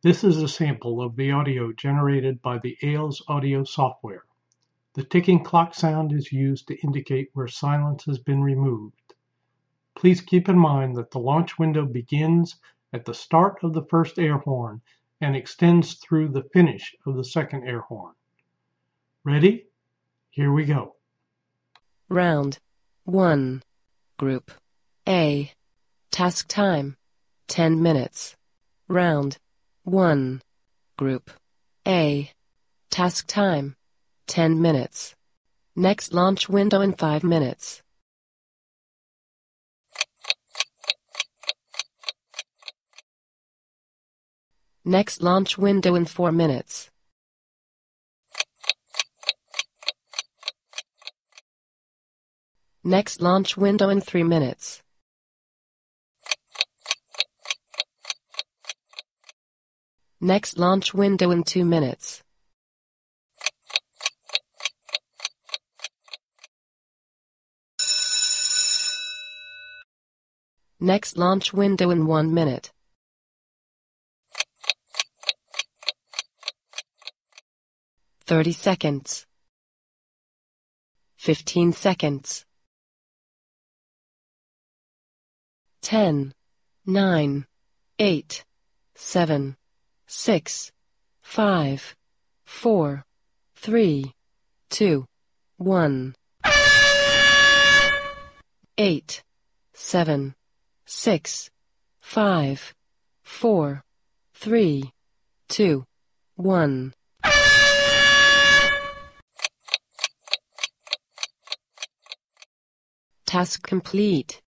This is a sample of the audio generated by the Ailes audio software. The ticking clock sound is used to indicate where silence has been removed. Please keep in mind that the launch window begins at the start of the first air horn and extends through the finish of the second air horn. Ready? Here we go. Round 1. Group A. Task time 10 minutes. Round 1. Group A. Task time 10 minutes. Next launch window in 5 minutes. Next launch window in 4 minutes. Next launch window in 3 minutes. Next launch window in 2 minutes. Next launch window in 1 minute. "30 seconds. 15 seconds. 10, 9, 8, 7, 6, 5, 4, 3, 2, 1. 8, 7, 6, 5, 4, 3, 2, 1. Task complete.